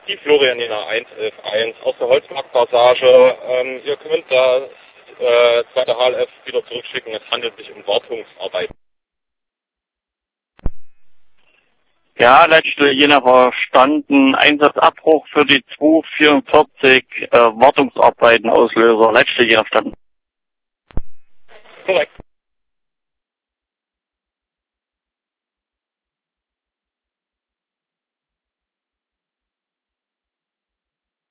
Die Florian Jena 111.1 aus der Holzmarktpassage. Ihr könnt das zweite HLF wieder zurückschicken. Es handelt sich um Wartungsarbeiten. Ja, letzte Jena verstanden. Einsatzabbruch für die 244 Wartungsarbeiten Auslöser. Letzte Jena verstanden. Korrekt.